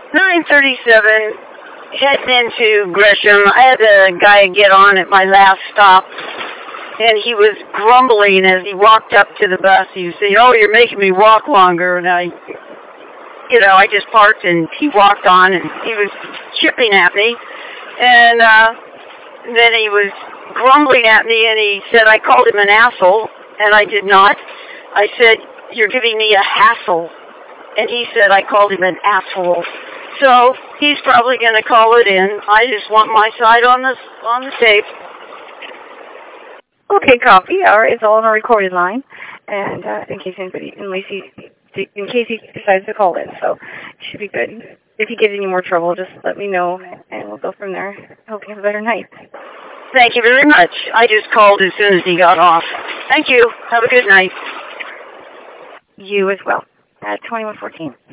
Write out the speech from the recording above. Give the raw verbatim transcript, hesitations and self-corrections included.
nine thirty-seven, heading into Gresham. I had a guy get on at my last stop, and he was grumbling as he walked up to the bus. He was saying, "Oh, you're making me walk longer." And I, you know, I just parked, and he walked on, and he was chipping at me. And uh, then he was grumbling at me, and he said I called him an asshole, and I did not. I said, "You're giving me a hassle." And he said I called him an asshole. So he's probably going to call it in. I just want my side on the, on the tape. Okay, copy. All right, it's all on a recorded line. And uh, in case anybody, in case, he, in case he decides to call in. So it should be good. If he gives any more trouble, just let me know, and we'll go from there. I hope you have a better night. Thank you very much. I just called as soon as he got off. Thank you. Have a good night. You as well. At twenty-one fourteen.